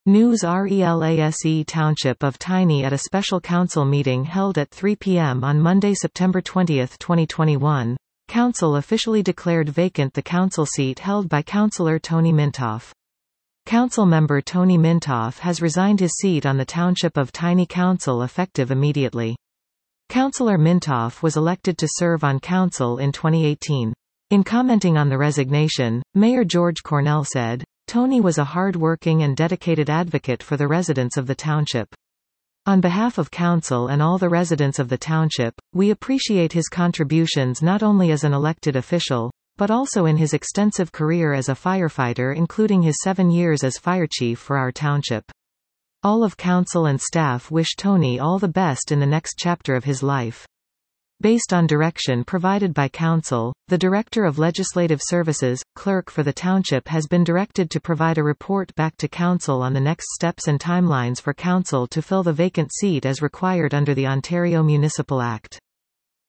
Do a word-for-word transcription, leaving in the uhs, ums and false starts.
News RELASE Township of Tiny at a special council meeting held at three p m on Monday, September twentieth, twenty twenty-one. Council officially declared vacant the council seat held by Councillor Tony Mintoff. Council member Tony Mintoff has resigned his seat on the Township of Tiny Council effective immediately. Councillor Mintoff was elected to serve on council in twenty eighteen. In commenting on the resignation, Mayor George Cornell said, "Tony was a hard-working and dedicated advocate for the residents of the township. On behalf of council and all the residents of the township, we appreciate his contributions not only as an elected official, but also in his extensive career as a firefighter, including his seven years as fire chief for our township. All of council and staff wish Tony all the best in the next chapter of his life." Based on direction provided by Council, the Director of Legislative Services, Clerk for the Township has been directed to provide a report back to Council on the next steps and timelines for Council to fill the vacant seat as required under the Ontario Municipal Act.